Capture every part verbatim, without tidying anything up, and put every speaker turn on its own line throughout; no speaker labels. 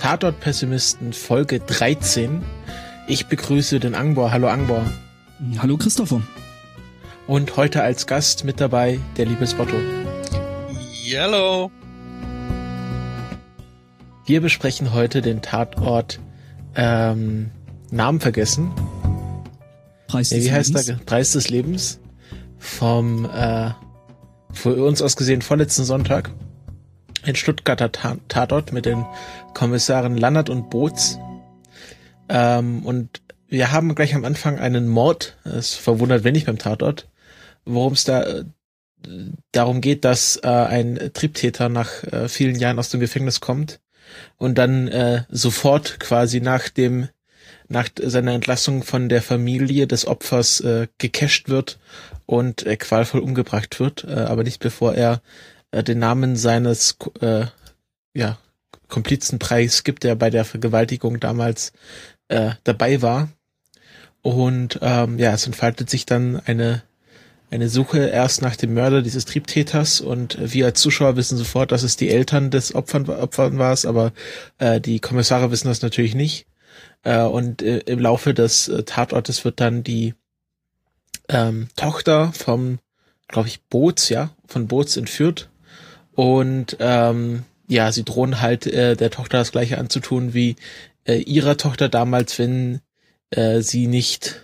Tatort-Pessimisten Folge dreizehn. Ich begrüße den Angbor. Hallo Angbor.
Hallo Christopher.
Und heute als Gast mit dabei der liebe Spotto.
Hallo.
Wir besprechen heute den Tatort ähm, Namen vergessen.
Preis des
ja, wie heißt
Lebens.
der? Preis des Lebens. Vom äh, für uns aus gesehen vorletzten Sonntag. Ein Stuttgarter Tatort mit den Kommissaren Lannert und Boots. Ähm, und wir haben gleich am Anfang einen Mord. Es verwundert wenig beim Tatort, worum es da äh, darum geht, dass äh, ein Triebtäter nach äh, vielen Jahren aus dem Gefängnis kommt und dann äh, sofort quasi nach dem nach seiner Entlassung von der Familie des Opfers äh, gecasht wird und äh, qualvoll umgebracht wird, äh, aber nicht bevor er äh, den Namen seines äh, ja Komplizen preisgibt, der bei der Vergewaltigung damals äh, dabei war. Und ähm, ja, es entfaltet sich dann eine eine Suche erst nach dem Mörder dieses Triebtäters, und wir als Zuschauer wissen sofort, dass es die Eltern des Opfern, Opfern war, aber äh, die Kommissare wissen das natürlich nicht. Äh, und äh, im Laufe des äh, Tatortes wird dann die ähm, Tochter vom, glaube ich, Boots, ja, von Boots entführt. Und ähm, ja, sie drohen halt äh, der Tochter das Gleiche anzutun wie äh, ihrer Tochter damals, wenn äh, sie nicht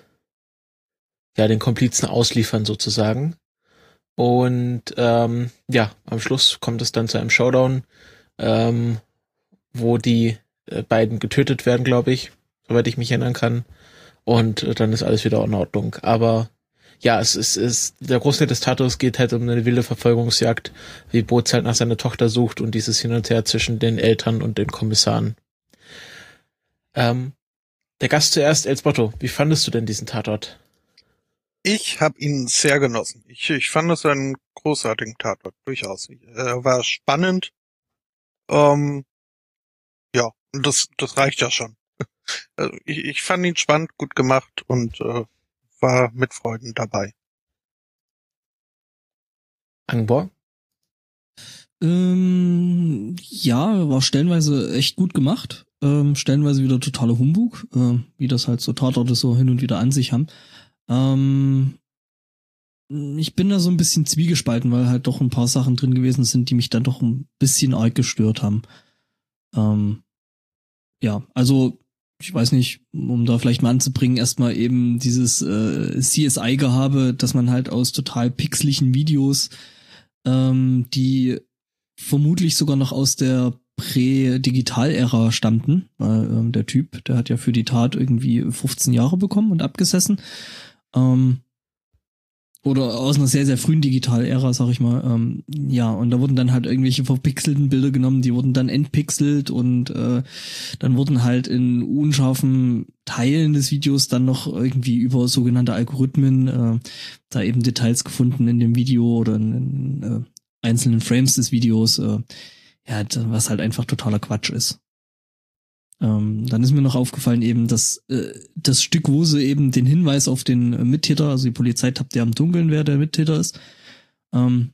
ja den Komplizen ausliefern sozusagen. Und ähm, ja, am Schluss kommt es dann zu einem Showdown, ähm, wo die äh, beiden getötet werden, glaube ich, soweit ich mich erinnern kann. Und äh, dann ist alles wieder in Ordnung. Aber ja, es ist, es, der Großteil des Tatorts geht halt um eine wilde Verfolgungsjagd, wie Boots halt nach seiner Tochter sucht und dieses Hin und Her zwischen den Eltern und den Kommissaren. Ähm, der Gast zuerst, Elsbotto, wie fandest du denn diesen Tatort?
Ich habe ihn sehr genossen. Ich, ich fand es einen großartigen Tatort, durchaus. Er war spannend. Ähm, ja, und das, das reicht ja schon. Also ich, ich fand ihn spannend, gut gemacht und äh, war mit Freuden dabei.
Angbor?
Ähm, ja, war stellenweise echt gut gemacht. Ähm, stellenweise wieder totaler Humbug, äh, wie das halt so Tatorte so hin und wieder an sich haben. Ähm, ich bin da so ein bisschen zwiegespalten, weil halt doch ein paar Sachen drin gewesen sind, die mich dann doch ein bisschen arg gestört haben. Ähm, ja, also ich weiß nicht, um da vielleicht mal anzubringen, erstmal eben dieses äh, C S I-Gehabe, dass man halt aus total pixeligen Videos, ähm, die vermutlich sogar noch aus der Prä-Digital-Ära stammten, weil ähm, der Typ, der hat ja für die Tat irgendwie fünfzehn Jahre bekommen und abgesessen. Ähm, oder aus einer sehr, sehr frühen Digital-Ära, sag ich mal. Ähm, ja, und da wurden dann halt irgendwelche verpixelten Bilder genommen, die wurden dann entpixelt und äh, dann wurden halt in unscharfen Teilen des Videos dann noch irgendwie über sogenannte Algorithmen äh, da eben Details gefunden in dem Video oder in, in äh, einzelnen Frames des Videos, äh, ja, was halt einfach totaler Quatsch ist. Ähm, dann ist mir noch aufgefallen eben, dass äh, das Stück, wo sie eben den Hinweis auf den äh, Mittäter, also die Polizei tappt ja am Dunkeln, wer der Mittäter ist, ähm,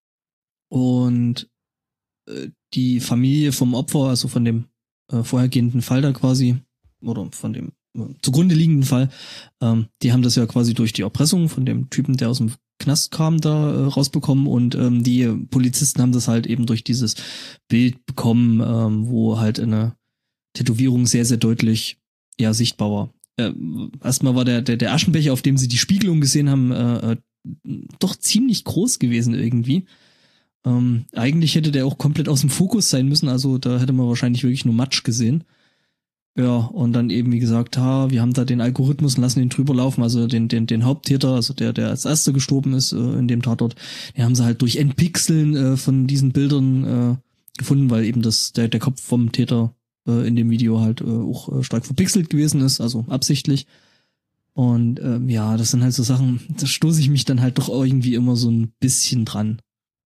und äh, die Familie vom Opfer, also von dem äh, vorhergehenden Fall da quasi, oder von dem äh, zugrunde liegenden Fall, ähm, die haben das ja quasi durch die Erpressung von dem Typen, der aus dem Knast kam, da äh, rausbekommen, und ähm, die Polizisten haben das halt eben durch dieses Bild bekommen, ähm, wo halt eine Tätowierung sehr, sehr deutlich ja sichtbar war. Äh, erstmal war der, der der Aschenbecher, auf dem sie die Spiegelung gesehen haben, äh, äh, doch ziemlich groß gewesen irgendwie. Ähm, eigentlich hätte der auch komplett aus dem Fokus sein müssen, also da hätte man wahrscheinlich wirklich nur Matsch gesehen. Ja, und dann eben, wie gesagt, ha, wir haben da den Algorithmus und lassen den drüber laufen, also den den den Haupttäter, also der der als erster gestorben ist äh, in dem Tatort, den haben sie halt durch Entpixeln äh, von diesen Bildern äh, gefunden, weil eben das der der Kopf vom Täter in dem Video halt äh, auch äh, stark verpixelt gewesen ist, also absichtlich. Und ähm, ja, das sind halt so Sachen, da stoße ich mich dann halt doch irgendwie immer so ein bisschen dran.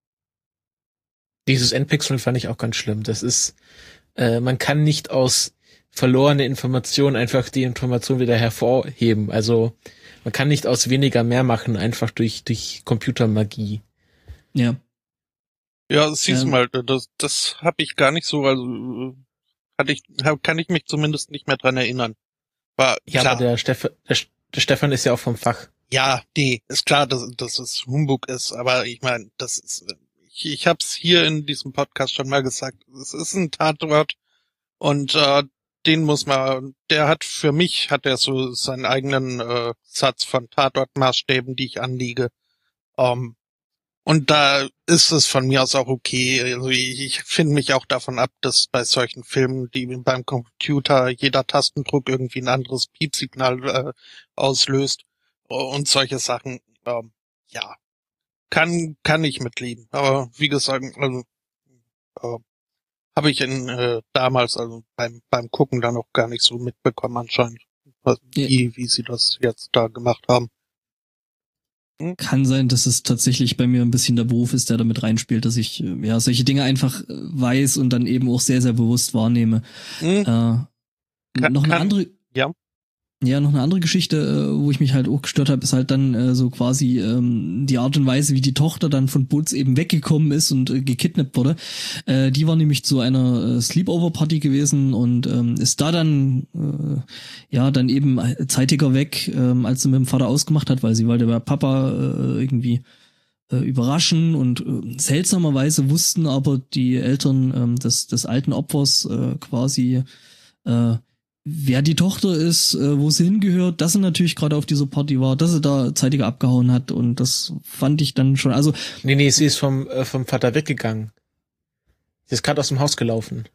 Dieses Entpixeln fand ich auch ganz schlimm. Das ist, äh, man kann nicht aus verlorene Informationen einfach die Information wieder hervorheben. Also man kann nicht aus weniger mehr machen, einfach durch durch Computermagie.
Ja.
Ja, siehst du
Ähm,
mal, das, das habe ich gar nicht so, also Hatte ich, hab, kann ich mich zumindest nicht mehr dran erinnern. War
Ja,
klar.
aber der, Steff, der, der Stefan ist ja auch vom Fach.
Ja, nee, ist klar, dass, dass es Humbug ist, aber ich meine, das ist, ich, ich hab's hier in diesem Podcast schon mal gesagt, es ist ein Tatort und äh, den muss man, der hat für mich, hat er so seinen eigenen äh, Satz von Tatortmaßstäben, die ich anliege. Ähm, und da ist es von mir aus auch okay. Also ich, ich finde mich auch davon ab, dass bei solchen Filmen, die beim Computer jeder Tastendruck irgendwie ein anderes Piepsignal äh, auslöst und solche Sachen, ähm, ja, kann kann ich mitleben. Aber wie gesagt, also äh, habe ich in äh, damals, also beim beim Gucken dann auch gar nicht so mitbekommen anscheinend, wie wie sie das jetzt da gemacht haben.
Hm? Kann sein, dass es tatsächlich bei mir ein bisschen der Beruf ist, der damit reinspielt, dass ich ja solche Dinge einfach weiß und dann eben auch sehr sehr bewusst wahrnehme. Hm? Äh, kann, noch eine kann, andere.
Ja.
Ja, noch eine andere Geschichte, wo ich mich halt auch gestört habe, ist halt dann äh, so quasi ähm, die Art und Weise, wie die Tochter dann von Boots eben weggekommen ist und äh, gekidnappt wurde. Äh, die war nämlich zu einer äh, Sleepover-Party gewesen und ähm, ist da dann äh, ja dann eben zeitiger weg, ähm, als sie mit dem Vater ausgemacht hat, weil sie wollte bei Papa äh, irgendwie äh, überraschen und äh, seltsamerweise wussten aber die Eltern äh, des, des alten Opfers äh, quasi äh, wer die Tochter ist, äh, wo sie hingehört, dass sie natürlich gerade auf dieser Party war, dass sie da zeitiger abgehauen hat und das fand ich dann schon, also...
Nee, nee, sie ist vom äh, vom Vater weggegangen. Sie ist gerade aus dem Haus gelaufen.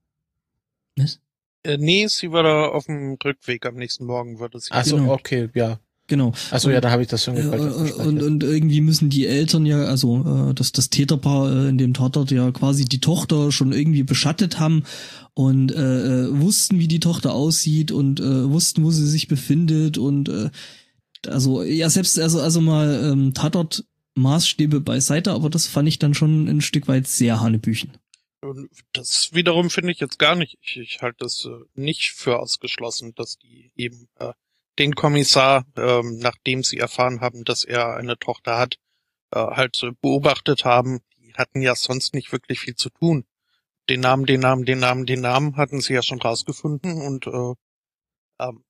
Was?
Äh, nee, sie war da auf dem Rückweg am nächsten Morgen, würde sie.
Ach so,
genau.
Okay, ja.
Genau.
Achso, ja, da habe ich das schon
äh,
gefallen.
und, und irgendwie müssen die Eltern ja, also äh, das, das Täterpaar äh, in dem Tatort ja quasi die Tochter schon irgendwie beschattet haben und äh, wussten, wie die Tochter aussieht und äh, wussten, wo sie sich befindet und äh, also ja selbst also also mal ähm, Tatort Maßstäbe beiseite, aber das fand ich dann schon ein Stück weit sehr hanebüchen.
Und das wiederum finde ich jetzt gar nicht. Ich, ich halte das äh, nicht für ausgeschlossen, dass die eben äh, den Kommissar, ähm, nachdem sie erfahren haben, dass er eine Tochter hat, äh, halt äh, beobachtet haben. Die hatten ja sonst nicht wirklich viel zu tun. Den Namen, den Namen, den Namen, den Namen hatten sie ja schon rausgefunden und äh, ähm,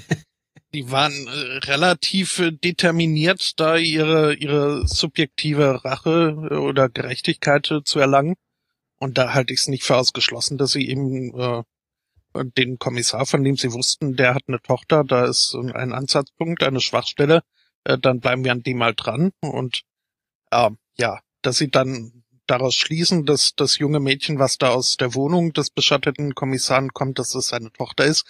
die waren äh, relativ äh, determiniert, da ihre ihre subjektive Rache äh, oder Gerechtigkeit äh, zu erlangen. Und da halte ich es nicht für ausgeschlossen, dass sie eben äh, den Kommissar, von dem sie wussten, der hat eine Tochter, da ist ein Ansatzpunkt, eine Schwachstelle, äh, dann bleiben wir an dem mal dran. Und äh, ja, dass sie dann daraus schließen, dass das junge Mädchen, was da aus der Wohnung des beschatteten Kommissaren kommt, dass es seine Tochter ist,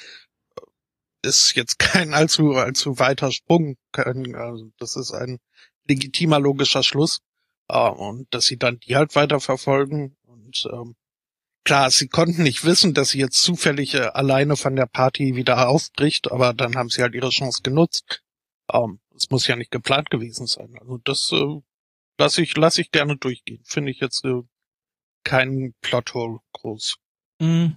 ist jetzt kein allzu allzu weiter Sprung. Kein, also das ist ein legitimer, logischer Schluss. Uh, und dass sie dann die halt weiterverfolgen. Und ähm, klar, sie konnten nicht wissen, dass sie jetzt zufällig äh, alleine von der Party wieder aufbricht, aber dann haben sie halt ihre Chance genutzt. Ähm, es muss ja nicht geplant gewesen sein. Also das äh, lasse ich lasse ich gerne durchgehen. Finde ich jetzt äh, keinen Plothole groß.
Mhm.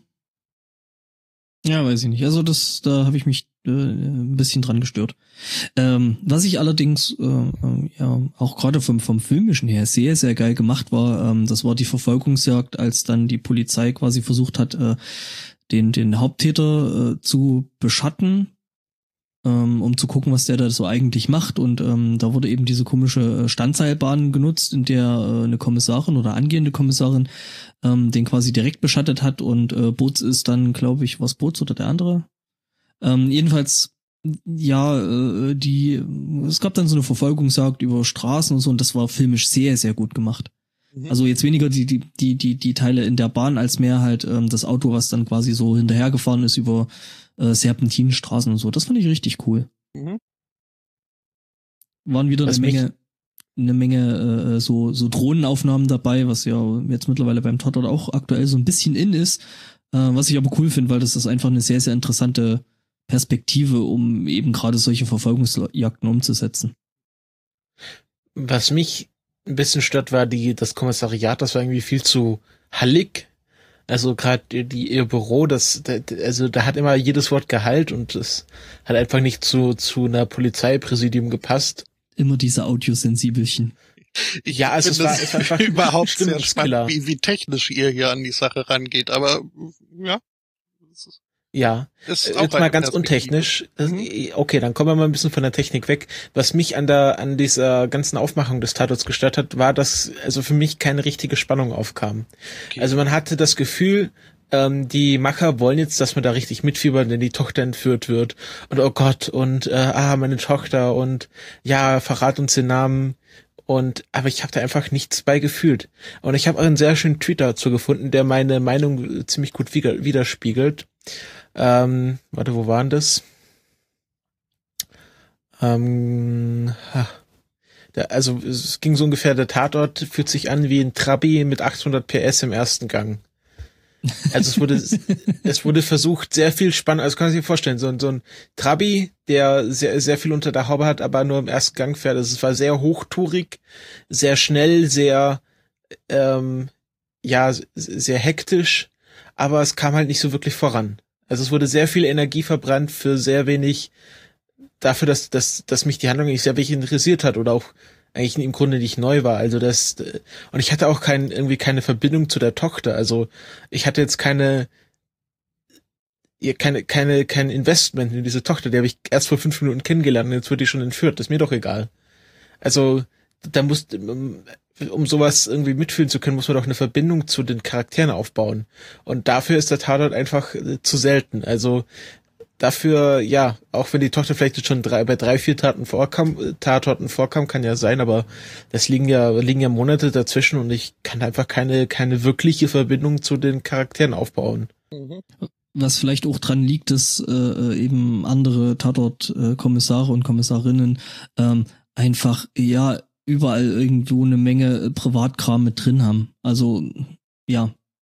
Ja, weiß ich nicht. Also das, da habe ich mich äh, ein bisschen dran gestört. Ähm, was ich allerdings äh, äh, ja auch gerade vom vom filmischen her sehr sehr geil gemacht war, ähm, das war die Verfolgungsjagd, als dann die Polizei quasi versucht hat, äh, den den Haupttäter äh, zu beschatten, ähm, um zu gucken, was der da so eigentlich macht. Und ähm, da wurde eben diese komische Standseilbahn genutzt, in der äh, eine Kommissarin oder angehende Kommissarin ähm, den quasi direkt beschattet hat. Und äh, Boots ist dann, glaube ich, was Boots oder der andere? Ähm, jedenfalls, ja, äh, die, es gab dann so eine Verfolgungsjagd über Straßen und so. Und das war filmisch sehr, sehr gut gemacht. Mhm. Also jetzt weniger die die die die die Teile in der Bahn, als mehr halt ähm, das Auto, was dann quasi so hinterhergefahren ist über äh, Serpentinenstraßen und so. Das fand ich richtig cool. Mhm. Waren wieder was eine Menge eine Menge äh, so so Drohnenaufnahmen dabei, was ja jetzt mittlerweile beim Tatort auch aktuell so ein bisschen in ist, äh, was ich aber cool finde, weil das ist einfach eine sehr sehr interessante Perspektive, um eben gerade solche Verfolgungsjagden umzusetzen.
Was mich ein bisschen stört, war die das Kommissariat, das war irgendwie viel zu hallig. Also gerade die ihr Büro, das, also da hat immer jedes Wort Gehalt und es hat einfach nicht zu zu einer Polizeipräsidium gepasst.
Immer diese Audiosensibelchen.
Ich ja, also es war, es war einfach überhaupt sehr spannend, wie, wie technisch ihr hier an die Sache rangeht. Aber ja,
Ja,
ist
Äh,
auch
jetzt mal
eine
ganz
Perspektive.
untechnisch. Das-
Mhm.
Okay, dann kommen wir mal ein bisschen von der Technik weg. Was mich an der an dieser ganzen Aufmachung des Tatorts gestört hat, war, dass also für mich keine richtige Spannung aufkam.
Okay.
Also man hatte das Gefühl, ähm, die Macher wollen jetzt, dass man da richtig mitfiebert, wenn die Tochter entführt wird und oh Gott und äh, ah meine Tochter und ja verrat uns den Namen. Und aber ich habe da einfach nichts bei gefühlt. Und ich habe einen sehr schönen Tweet dazu gefunden, der meine Meinung ziemlich gut wider- widerspiegelt. Ähm, warte, wo waren das? Ähm, ha. Der, also es ging so ungefähr, der Tatort fühlt sich an wie ein Trabi mit achthundert P S im ersten Gang. Also es wurde es wurde versucht, sehr viel Spannung, also kann man sich vorstellen, so, ein so ein Trabi, der sehr sehr viel unter der Haube hat, aber nur im ersten Gang fährt. Also es war sehr hochtourig, sehr schnell, sehr ähm, ja, sehr hektisch, aber es kam halt nicht so wirklich voran. Also es wurde sehr viel Energie verbrannt für sehr wenig, dafür, dass, dass, dass mich die Handlung nicht sehr wenig interessiert hat oder auch eigentlich im Grunde nicht neu war. Also das, und ich hatte auch kein, irgendwie keine Verbindung zu der Tochter. Also ich hatte jetzt keine, ihr keine, keine, kein Investment in diese Tochter, die habe ich erst vor fünf Minuten kennengelernt und jetzt wird die schon entführt. Das ist mir doch egal. Also da muss, um sowas irgendwie mitfühlen zu können, muss man doch eine Verbindung zu den Charakteren aufbauen. Und dafür ist der Tatort einfach äh, zu selten. Also dafür, ja, auch wenn die Tochter vielleicht jetzt schon drei, bei drei, vier Taten vorkam, äh, Tatorten vorkam, kann ja sein, aber das liegen ja, liegen ja Monate dazwischen und ich kann einfach keine, keine wirkliche Verbindung zu den Charakteren aufbauen.
Mhm.
Was vielleicht auch dran liegt, dass äh, eben andere Tatort-Kommissare und Kommissarinnen ähm, einfach ja überall irgendwo eine Menge Privatkram mit drin haben. Also ja.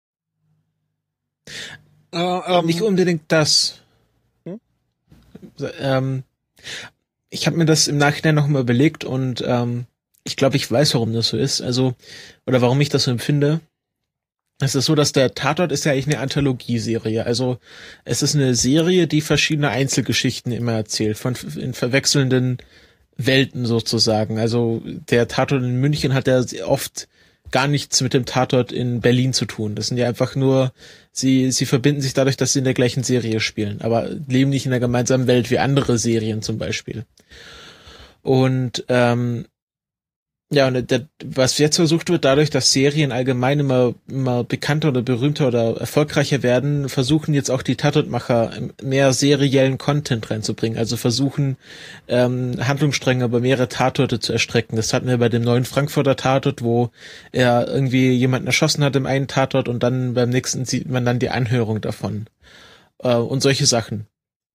Äh, ähm,
Nicht unbedingt das.
Hm?
Ähm, ich habe mir das im Nachhinein nochmal überlegt und ähm, ich glaube, ich weiß, warum das so ist. Also, oder warum ich das so empfinde. Es ist so, dass der Tatort ist ja eigentlich eine Anthologieserie. Also es ist eine Serie, die verschiedene Einzelgeschichten immer erzählt, von in verwechselnden Welten sozusagen. Also der Tatort in München hat ja oft gar nichts mit dem Tatort in Berlin zu tun. Das sind ja einfach nur, sie, sie verbinden sich dadurch, dass sie in der gleichen Serie spielen, aber leben nicht in der gemeinsamen Welt wie andere Serien zum Beispiel. Und ähm, ja, und der, was jetzt versucht wird, dadurch, dass Serien allgemein immer, immer bekannter oder berühmter oder erfolgreicher werden, versuchen jetzt auch die Tatortmacher mehr seriellen Content reinzubringen. Also versuchen, ähm, Handlungsstränge über mehrere Tatorte zu erstrecken. Das hatten wir bei dem neuen Frankfurter Tatort, wo er irgendwie jemanden erschossen hat im einen Tatort und dann beim nächsten sieht man dann die Anhörung davon. Äh, und solche Sachen.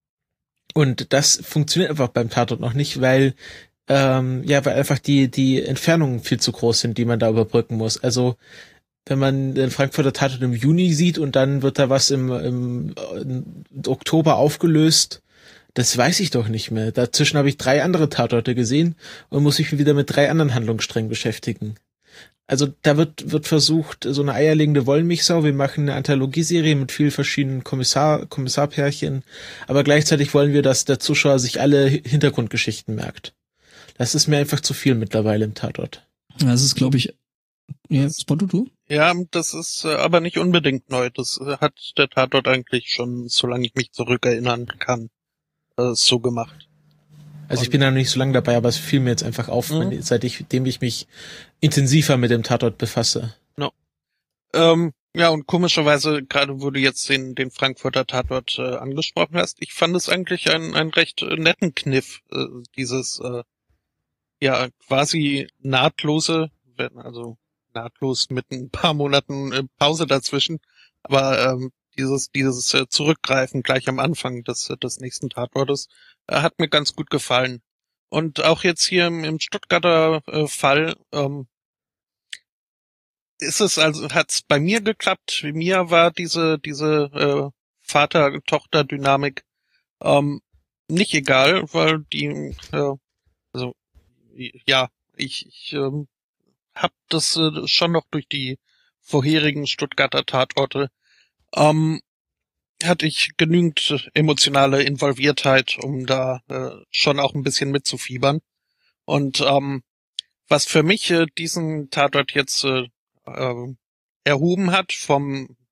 Und das funktioniert einfach beim Tatort noch nicht, weil Ähm, ja, weil einfach die, die Entfernungen viel zu groß sind, die man da überbrücken muss. Also, wenn man den Frankfurter Tatort im Juni sieht und dann wird da was im, im, im Oktober aufgelöst, das weiß ich doch nicht mehr. Dazwischen habe ich drei andere Tatorte gesehen und muss mich wieder mit drei anderen Handlungssträngen beschäftigen. Also da wird wird versucht, so eine eierlegende Wollmilchsau, wir machen eine Anthologieserie mit vielen verschiedenen Kommissar Kommissarpärchen, aber gleichzeitig wollen wir, dass der Zuschauer sich alle Hintergrundgeschichten merkt. Das ist mir einfach zu viel mittlerweile im Tatort.
Das ist, glaube ich, ja, Spotto, du?
Ja, das ist äh, aber nicht unbedingt neu. Das äh, hat der Tatort eigentlich schon, solange ich mich zurückerinnern kann, äh, so gemacht.
Also ich bin da noch nicht so lange dabei, aber es fiel mir jetzt einfach auf,
Mhm.
wenn, seitdem ich mich intensiver mit dem Tatort befasse.
No. Ähm, ja, und komischerweise, gerade wo du jetzt den, den Frankfurter Tatort äh, angesprochen hast, ich fand es eigentlich einen, einen recht äh, netten Kniff, äh, dieses äh, ja quasi nahtlose, wenn- also nahtlos mit ein paar Monaten äh, Pause dazwischen, aber ähm, dieses dieses äh, Zurückgreifen gleich am Anfang des des nächsten Tatortes äh, hat mir ganz gut gefallen. Und auch jetzt hier im, im Stuttgarter äh, Fall ähm, ist es also, hat's bei mir geklappt. Mir war diese diese äh, Vater-Tochter-Dynamik ähm, nicht egal, weil die äh, also ja, ich, ich ähm, hab das äh, schon noch durch die vorherigen Stuttgarter Tatorte ähm, hatte ich genügend emotionale Involviertheit, um da äh, schon auch ein bisschen mitzufiebern. Und ähm, was für mich äh, diesen Tatort jetzt äh, äh, erhoben hat vom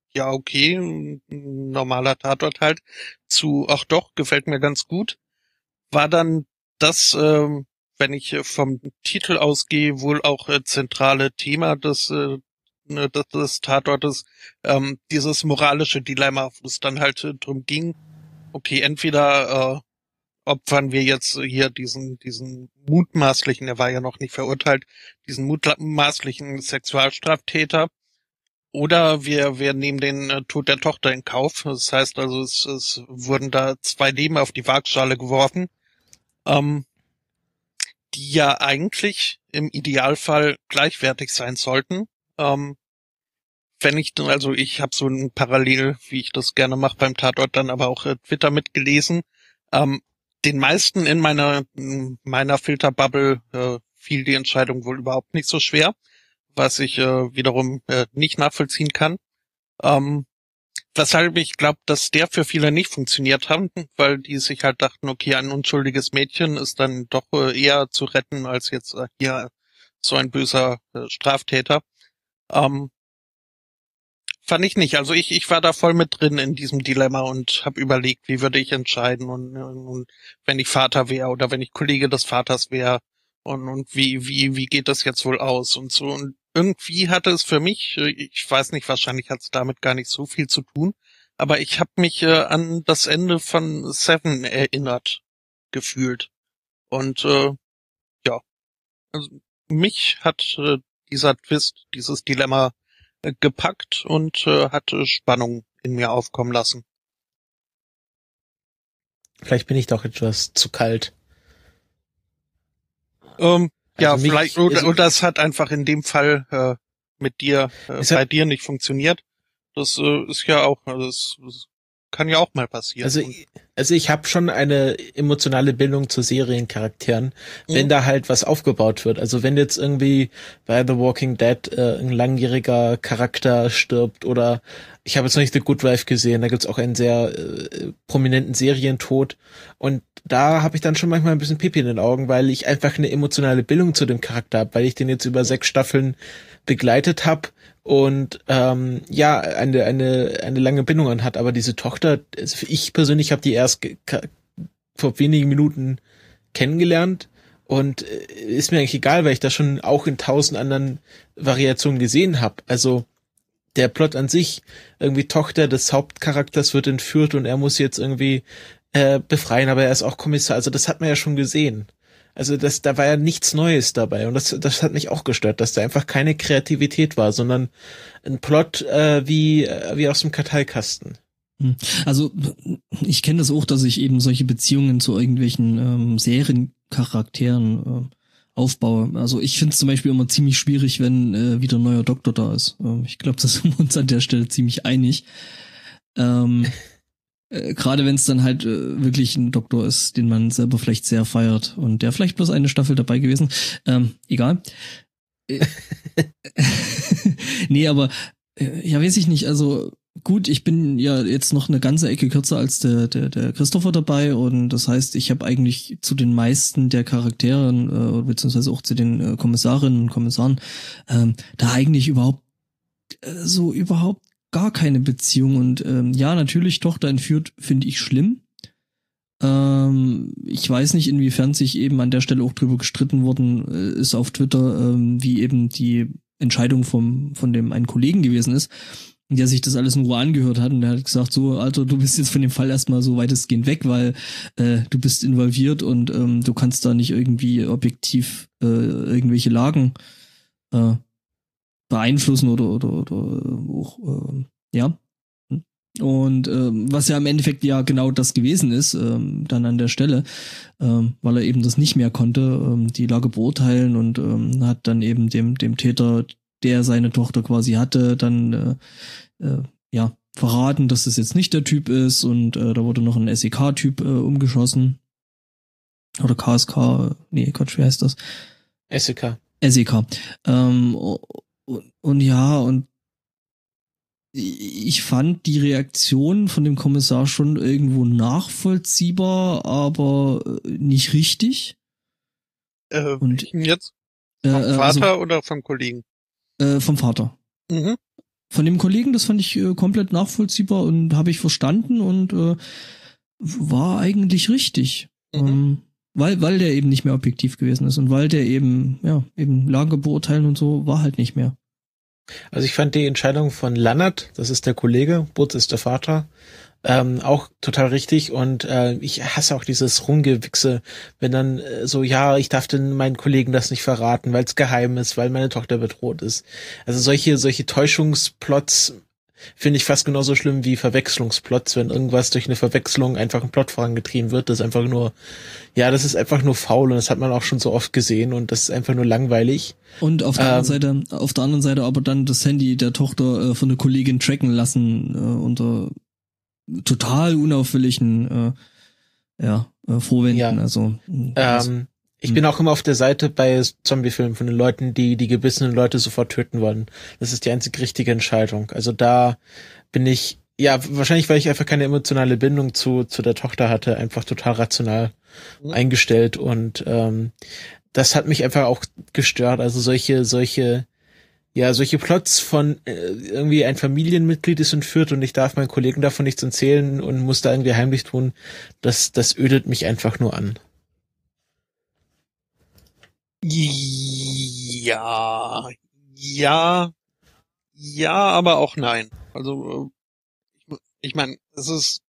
ja, okay, ein normaler Tatort halt, zu, ach doch, gefällt mir ganz gut, war dann das, ähm, wenn ich äh, vom Titel ausgehe, wohl auch äh, zentrale Thema des, äh, ne, des, des Tatortes, ähm, dieses moralische Dilemma, wo es dann halt äh, drum ging, okay, entweder äh, opfern wir jetzt hier diesen, diesen mutmaßlichen, er war ja noch nicht verurteilt, diesen mutmaßlichen Sexualstraftäter, oder wir, wir nehmen den äh, Tod der Tochter in Kauf. Das heißt also, es, es wurden da zwei Leben auf die Waagschale geworfen, ähm, die ja eigentlich im Idealfall gleichwertig sein sollten. Ähm, wenn ich, also ich habe so ein Parallel, wie ich das gerne mache beim Tatort, dann aber auch äh, Twitter mitgelesen. Ähm, den meisten in meiner in meiner Filterbubble äh, fiel die Entscheidung wohl überhaupt nicht so schwer, was ich äh, wiederum äh, nicht nachvollziehen kann. Ähm, weshalb ich glaube, dass der für viele nicht funktioniert hat, weil die sich halt dachten, okay, ein unschuldiges Mädchen ist dann doch äh, eher zu retten als jetzt äh, hier so ein böser äh, Straftäter. Ähm, fand ich nicht. Also ich ich war da voll mit drin in diesem Dilemma und habe überlegt, wie würde ich entscheiden und, und wenn ich Vater wäre oder wenn ich Kollege des Vaters wäre und und wie wie wie geht das jetzt wohl aus und so. Und irgendwie hatte es für mich, ich weiß nicht, wahrscheinlich hat es damit gar nicht so viel zu tun, aber ich habe mich äh, an das Ende von Seven erinnert gefühlt. Und äh, ja, also mich hat äh, dieser Twist, dieses Dilemma äh, gepackt und äh, hat äh, Spannung in mir aufkommen lassen.
Vielleicht bin ich doch etwas zu kalt.
Ähm,
Also
ja,
mich-
vielleicht, oder,
also-
oder es hat einfach in dem Fall äh, mit dir, äh,
Es hat-
bei dir nicht funktioniert. Das äh, ist ja auch, also das, das kann ja auch mal passieren.
Also,
Und,
also ich habe schon eine emotionale Bindung zu Seriencharakteren, wenn
Mhm.
da halt was aufgebaut wird. Also wenn jetzt irgendwie bei The Walking Dead äh, ein langjähriger Charakter stirbt oder ich habe jetzt noch nicht The Good Wife gesehen, da gibt's auch einen sehr äh, prominenten Serientod und da habe ich dann schon manchmal ein bisschen Pipi in den Augen, weil ich einfach eine emotionale Bindung zu dem Charakter habe, weil ich den jetzt über sechs Staffeln begleitet habe und ähm, ja, eine eine eine lange Bindung an hat, aber diese Tochter, also ich persönlich habe die erst ge- ka- vor wenigen Minuten kennengelernt und äh, ist mir eigentlich egal, weil ich das schon auch in tausend anderen Variationen gesehen habe. Also der Plot an sich, irgendwie Tochter des Hauptcharakters wird entführt und er muss jetzt irgendwie äh, befreien, aber er ist auch Kommissar. Also das hat man ja schon gesehen. Also das, da war ja nichts Neues dabei und das, das hat mich auch gestört, dass da einfach keine Kreativität war, sondern ein Plot äh, wie äh, wie aus dem Karteikasten.
Hm. Also ich kenne das auch, dass ich eben solche Beziehungen zu irgendwelchen ähm, Seriencharakteren äh, aufbaue. Also ich finde es zum Beispiel immer ziemlich schwierig, wenn äh, wieder ein neuer Doktor da ist. Ähm, ich glaube, da sind wir uns an der Stelle ziemlich einig. Ähm, äh, Gerade wenn es dann halt äh, wirklich ein Doktor ist, den man selber vielleicht sehr feiert und der vielleicht bloß eine Staffel dabei gewesen. Ähm, egal. Äh, nee, aber äh, ja, weiß ich nicht. Also gut, ich bin ja jetzt noch eine ganze Ecke kürzer als der der der Christopher dabei und das heißt, ich habe eigentlich zu den meisten der Charakteren äh, beziehungsweise auch zu den äh, Kommissarinnen und Kommissaren ähm, da eigentlich überhaupt äh, so überhaupt gar keine Beziehung und ähm, ja, natürlich Tochter entführt finde ich schlimm. Ähm, ich weiß nicht, inwiefern sich eben an der Stelle auch drüber gestritten worden äh, ist auf Twitter, ähm, wie eben die Entscheidung vom von dem einen Kollegen gewesen ist, der sich das alles in Ruhe angehört hat und der hat gesagt, so, Alter, du bist jetzt von dem Fall erstmal so weitestgehend weg, weil äh, du bist involviert und ähm, du kannst da nicht irgendwie objektiv äh, irgendwelche Lagen äh, beeinflussen oder oder oder auch äh, ja. Und ähm, was ja im Endeffekt ja genau das gewesen ist, ähm, dann an der Stelle, ähm, weil er eben das nicht mehr konnte, ähm, die Lage beurteilen und ähm, hat dann eben dem dem Täter, der seine Tochter quasi hatte, dann äh, äh, ja verraten, dass das jetzt nicht der Typ ist und äh, da wurde noch ein S E K-Typ äh, umgeschossen. Oder K S K, nee, Gott, wie heißt das?
S E K.
S E K. Ähm, und, und ja, und ich fand die Reaktion von dem Kommissar schon irgendwo nachvollziehbar, aber nicht richtig.
äh,
Und
welchen jetzt?
äh,
Vom
also,
Vater oder vom Kollegen?
äh, vom Vater.
Mhm.
von dem Kollegen, das fand ich äh, komplett nachvollziehbar und habe ich verstanden und äh, war eigentlich richtig. Mhm. Ähm, weil, weil der eben nicht mehr objektiv gewesen ist und weil der eben, ja, eben Lage beurteilen und so war halt nicht mehr.
Also ich fand die Entscheidung von Lannert, das ist der Kollege, Butz ist der Vater, ähm, auch total richtig und äh, ich hasse auch dieses Rumgewichse, wenn dann äh, so, ja, ich darf den meinen Kollegen das nicht verraten, weil es geheim ist, weil meine Tochter bedroht ist. Also solche, solche Täuschungsplots finde ich fast genauso schlimm wie Verwechslungsplots, wenn irgendwas durch eine Verwechslung einfach ein Plot vorangetrieben wird, das ist einfach nur, ja, das ist einfach nur faul und das hat man auch schon so oft gesehen und das ist einfach nur langweilig.
Und auf der
ähm,
anderen Seite, auf der anderen Seite aber dann das Handy der Tochter äh, von der Kollegin tracken lassen, äh, unter total unauffälligen, äh, ja, äh, Vorwänden,
ja.
also.
Ähm, ich bin auch immer auf der Seite bei Zombie-Filmen von den Leuten, die die gebissenen Leute sofort töten wollen. Das ist die einzig richtige Entscheidung. Also da bin ich, ja, wahrscheinlich, weil ich einfach keine emotionale Bindung zu zu der Tochter hatte, einfach total rational mhm. eingestellt und ähm, das hat mich einfach auch gestört. Also solche, solche, ja, solche Plots von äh, irgendwie ein Familienmitglied ist entführt und ich darf meinen Kollegen davon nichts erzählen und muss da irgendwie heimlich tun, das, das ödet mich einfach nur an.
Ja, ja, ja, aber auch nein. Also ich, ich meine, es ist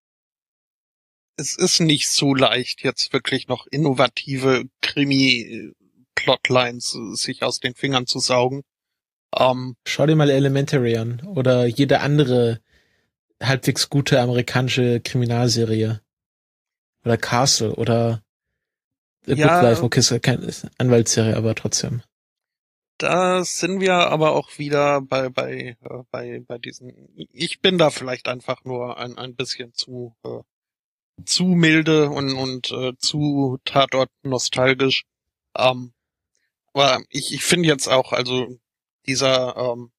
es ist nicht so leicht, jetzt wirklich noch innovative Krimi-Plotlines sich aus den Fingern zu saugen. Um,
Schau dir mal Elementary an oder jede andere halbwegs gute amerikanische Kriminalserie oder Castle oder The
ja,
Good Life, okay, ist keine Anwaltsserie, aber trotzdem.
Da sind wir aber auch wieder bei bei äh, bei bei diesen. Ich bin da vielleicht einfach nur ein ein bisschen zu äh, zu milde und und äh, zu Tatort nostalgisch. Ähm, aber ich ich finde jetzt auch also dieser ähm,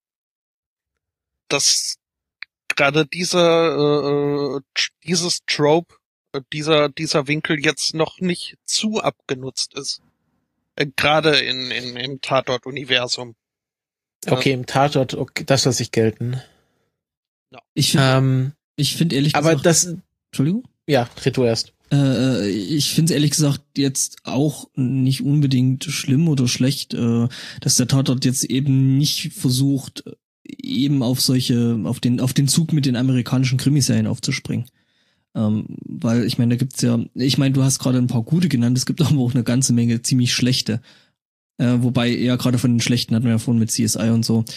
dass gerade dieser äh, dieses Trope äh, dieser dieser Winkel jetzt noch nicht zu abgenutzt ist. Äh, gerade in, in, im Tatort-Universum.
Okay, im Tatort, okay, das lasse ich gelten.
No. Ich finde ähm, ich finde ehrlich
aber
gesagt...
Aber das...
Entschuldigung?
Ja, red du erst.
Äh, ich finde es ehrlich gesagt jetzt auch nicht unbedingt schlimm oder schlecht, äh, dass der Tatort jetzt eben nicht versucht, eben auf solche, auf den, auf den Zug mit den amerikanischen Krimiserien aufzuspringen. Ähm, weil, ich meine, da gibt's ja, ich meine, du hast gerade ein paar gute genannt, es gibt aber auch eine ganze Menge ziemlich schlechte. Äh, wobei eher gerade von den schlechten hatten wir ja vorhin mit C S I und so.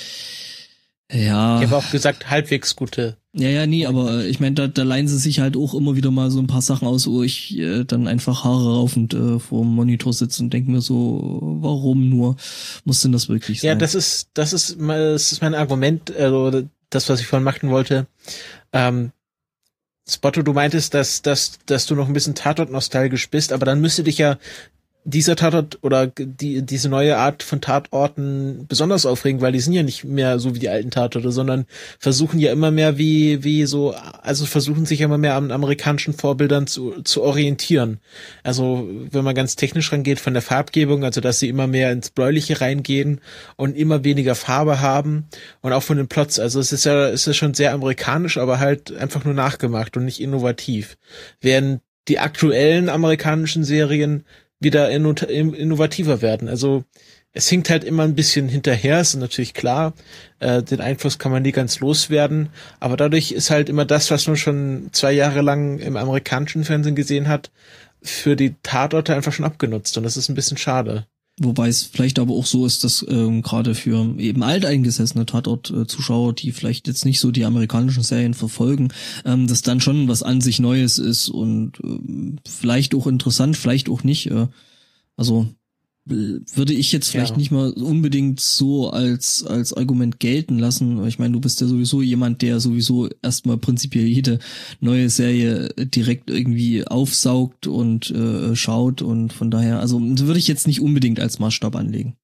Ja.
Ich habe auch gesagt, halbwegs gute.
Ja, ja, nie, aber äh, ich meine, da, da leihen sie sich halt auch immer wieder mal so ein paar Sachen aus, wo ich äh, dann einfach Haare raufend äh, vor dem Monitor sitze und denke mir so, warum nur? Muss denn das wirklich sein?
Ja, das ist, das ist, das ist mein Argument, also das, was ich vorhin machen wollte. Ähm, Spotto, du meintest, dass, dass, dass du noch ein bisschen Tatort-nostalgisch bist, aber dann müsste dich ja dieser Tatort oder die diese neue Art von Tatorten besonders aufregen, weil die sind ja nicht mehr so wie die alten Tatorte, sondern versuchen ja immer mehr wie wie so, also versuchen sich immer mehr an amerikanischen Vorbildern zu zu orientieren. Also wenn man ganz technisch rangeht von der Farbgebung, also dass sie immer mehr ins Bläuliche reingehen und immer weniger Farbe haben und auch von den Plots. Also es ist ja es ist schon sehr amerikanisch, aber halt einfach nur nachgemacht und nicht innovativ. Während die aktuellen amerikanischen Serien wieder innovativer werden. Also es hinkt halt immer ein bisschen hinterher, ist natürlich klar, äh, den Einfluss kann man nie ganz loswerden, aber dadurch ist halt immer das, was man schon zwei Jahre lang im amerikanischen Fernsehen gesehen hat, für die Tatorte einfach schon abgenutzt und das ist ein bisschen schade.
Wobei es vielleicht aber auch so ist, dass ähm, gerade für eben alteingesessene Tatort-Zuschauer, die vielleicht jetzt nicht so die amerikanischen Serien verfolgen, ähm, das dann schon was an sich Neues ist und ähm, vielleicht auch interessant, vielleicht auch nicht. Äh, also würde ich jetzt vielleicht ja. nicht mal unbedingt so als als Argument gelten lassen. Ich meine, du bist ja sowieso jemand, der sowieso erstmal prinzipiell jede neue Serie direkt irgendwie aufsaugt und äh, schaut und von daher, also würde ich jetzt nicht unbedingt als Maßstab anlegen.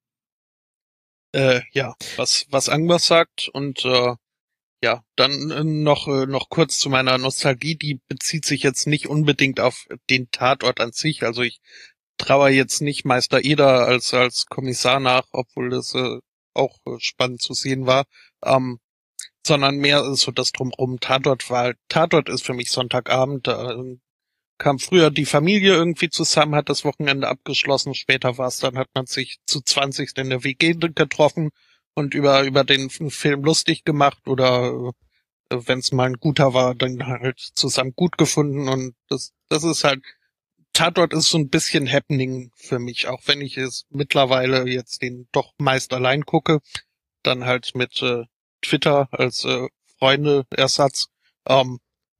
Äh, ja, was was Angmar sagt und äh, ja, dann äh, noch äh, noch kurz zu meiner Nostalgie, die bezieht sich jetzt nicht unbedingt auf den Tatort an sich, also ich traue jetzt nicht Meister Eder als als Kommissar nach, obwohl das äh, auch äh, spannend zu sehen war. Ähm, sondern mehr ist so das Drumherum. Tatort war, Tatort ist für mich Sonntagabend, da äh, kam früher die Familie irgendwie zusammen, hat das Wochenende abgeschlossen, später war es dann, hat man sich zu zwanzig in der W G getroffen und über über den Film lustig gemacht oder äh, wenn es mal ein guter war, dann halt zusammen gut gefunden und das das ist halt, Tatort ist so ein bisschen Happening für mich, auch wenn ich es mittlerweile jetzt den doch meist allein gucke, dann halt mit äh, Twitter als äh, Freunde-Ersatz. Ähm,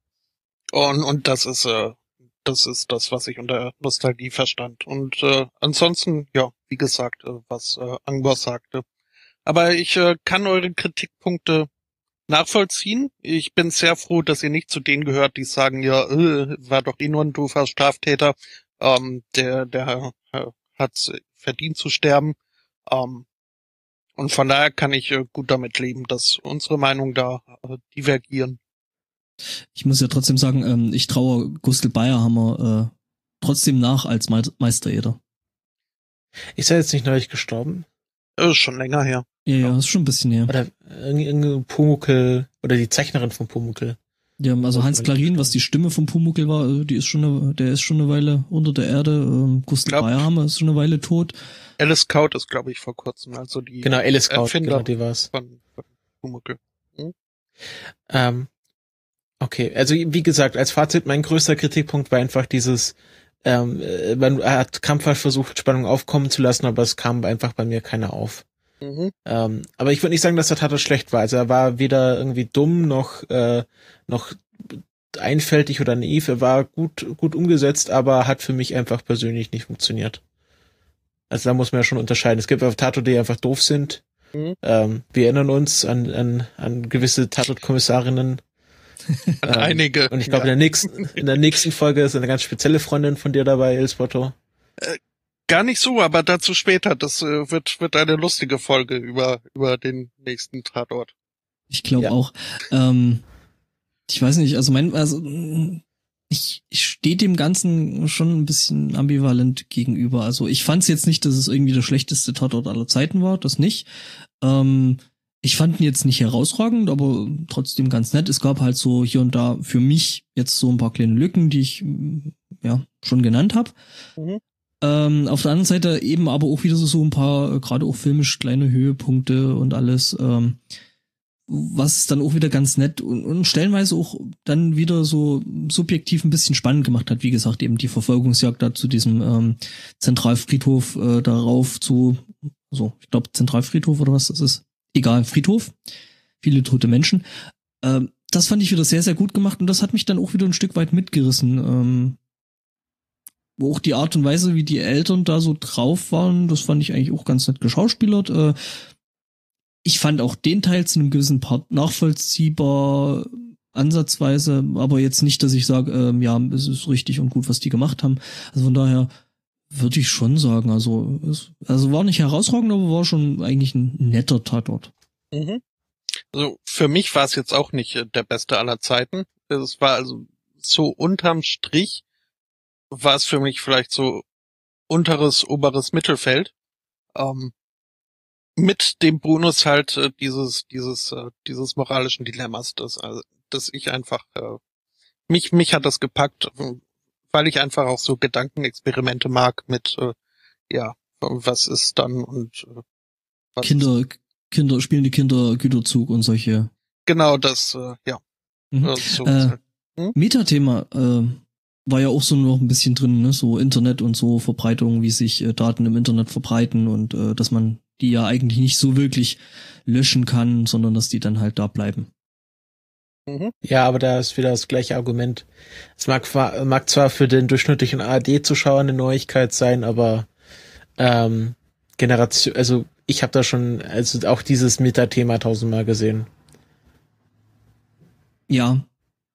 und, und das ist äh, das ist das, was ich unter Nostalgie verstand. Und äh, ansonsten, ja, wie gesagt, äh, was äh, Angbor sagte. Aber ich äh, kann eure Kritikpunkte nachvollziehen. Ich bin sehr froh, dass ihr nicht zu denen gehört, die sagen, ja, äh, war doch eh nur ein doofer Straftäter. Ähm, der der äh, hat verdient zu sterben. Ähm, und von daher kann ich äh, gut damit leben, dass unsere Meinungen da äh, divergieren.
Ich muss ja trotzdem sagen, ähm, ich traue Gustl Bayerhammer äh, trotzdem nach als Me- Meistereder.
Ist er jetzt nicht neulich gestorben?
Das ist schon länger her.
Ja, ja, ist schon ein bisschen her.
Oder irgendwie Pumuckl oder die Zeichnerin von Pumuckl.
Ja, also Hans Klarin, was die Stimme von Pumuckl war, die ist schon eine, der ist schon eine Weile unter der Erde. Ähm, Gustl Bayerhammer ist schon eine Weile tot.
Alice Kaut ist, glaube ich, vor kurzem, also die
Genau, Alice Kaut,
Erfinder
genau, die war's.
von, von Pumuckl. Hm?
Ähm, okay, also wie gesagt, als Fazit, mein größter Kritikpunkt war einfach dieses, ähm, man hat krampfhaft versucht, Spannung aufkommen zu lassen, aber es kam einfach bei mir keiner auf.
Mhm.
Ähm, aber ich würde nicht sagen, dass der Tatort schlecht war. Also er war weder irgendwie dumm noch äh, noch einfältig oder naiv. Er war gut gut umgesetzt, aber hat für mich einfach persönlich nicht funktioniert. Also da muss man ja schon unterscheiden. Es gibt einfach Tatorte, die einfach doof sind.
Mhm.
Ähm, wir erinnern uns an an, an gewisse Tatortkommissarinnen.
An
ähm,
einige.
Und ich glaube,
ja.
in der nächsten in der nächsten Folge ist eine ganz spezielle Freundin von dir dabei, Elspoto.
Äh, Gar nicht so, aber dazu später. Das äh, wird wird eine lustige Folge über über den nächsten Tatort.
Ich glaube
Ja.
auch. Ähm, ich weiß nicht, also mein, also ich, ich stehe dem Ganzen schon ein bisschen ambivalent gegenüber. Also ich fand es jetzt nicht, dass es irgendwie der schlechteste Tatort aller Zeiten war, das nicht. Ähm, ich fand ihn jetzt nicht herausragend, aber trotzdem ganz nett. Es gab halt so hier und da für mich jetzt so ein paar kleine Lücken, die ich ja schon genannt habe.
Mhm.
Ähm, auf der anderen Seite eben aber auch wieder so, so ein paar, äh, gerade auch filmisch kleine Höhepunkte und alles, ähm, was dann auch wieder ganz nett und, und stellenweise auch dann wieder so subjektiv ein bisschen spannend gemacht hat. Wie gesagt, eben die Verfolgungsjagd da zu diesem ähm, Zentralfriedhof äh, darauf zu, so, ich glaube Zentralfriedhof oder was das ist. Egal, Friedhof. Viele tote Menschen. Ähm, das fand ich wieder sehr, sehr gut gemacht und das hat mich dann auch wieder ein Stück weit mitgerissen. Ähm, Wo auch die Art und Weise, wie die Eltern da so drauf waren, das fand ich eigentlich auch ganz nett geschauspielert. Äh, ich fand auch den Teil zu einem gewissen Part nachvollziehbar, ansatzweise, aber jetzt nicht, dass ich sage, ähm, ja, es ist richtig und gut, was die gemacht haben. Also von daher würde ich schon sagen, also es also war nicht herausragend, aber war schon eigentlich ein netter Tatort.
Mhm. Also für mich war es jetzt auch nicht äh, der beste aller Zeiten. Es war also so unterm Strich war es für mich vielleicht so unteres, oberes Mittelfeld. Ähm, mit dem Bonus halt äh, dieses, dieses, äh, dieses moralischen Dilemmas, das, also, dass ich einfach, äh, mich, mich hat das gepackt, weil ich einfach auch so Gedankenexperimente mag mit, äh, ja, was ist dann und äh, was
Kinder,
ist,
Kinder, spielen die Kinder Güterzug und solche.
genau das, äh, ja.
Mhm.
Äh, so
Äh,
halt. hm?
Metathema, äh, war ja auch so noch ein bisschen drin, ne, so Internet und so Verbreitung, wie sich äh, Daten im Internet verbreiten und äh, dass man die ja eigentlich nicht so wirklich löschen kann, sondern dass die dann halt da bleiben.
Mhm.
Ja, aber da ist wieder das gleiche Argument. Es mag, mag zwar für den durchschnittlichen A R D-Zuschauer eine Neuigkeit sein, aber ähm, Generation, also ich habe da schon also auch dieses Meta-Thema tausendmal gesehen.
Ja.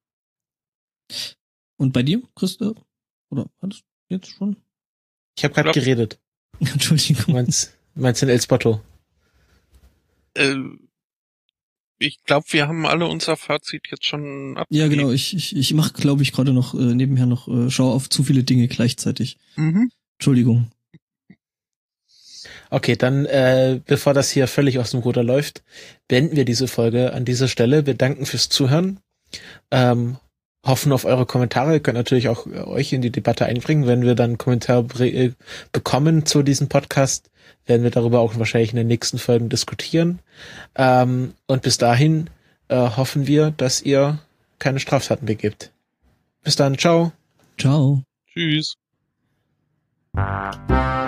Und bei dir, Christa? Oder hattest du jetzt schon?
Ich habe gerade geredet.
Entschuldigung.
Meinst meinst in Elspoto?
Äh, ich glaube, wir haben alle unser Fazit jetzt schon abgegeben.
Ja, genau. Ich ich ich mache, glaube ich, gerade noch äh, nebenher noch äh, schau auf zu viele Dinge gleichzeitig.
Mhm.
Entschuldigung.
Okay, dann, äh, bevor das hier völlig aus dem Ruder läuft, beenden wir diese Folge an dieser Stelle. Wir danken fürs Zuhören, ähm, hoffen auf eure Kommentare. Ihr könnt natürlich auch äh, euch in die Debatte einbringen. Wenn wir dann Kommentare bre- bekommen zu diesem Podcast, werden wir darüber auch wahrscheinlich in den nächsten Folgen diskutieren. Ähm, und bis dahin äh, hoffen wir, dass ihr keine Straftaten begebt. Bis dann, ciao.
Ciao.
Tschüss.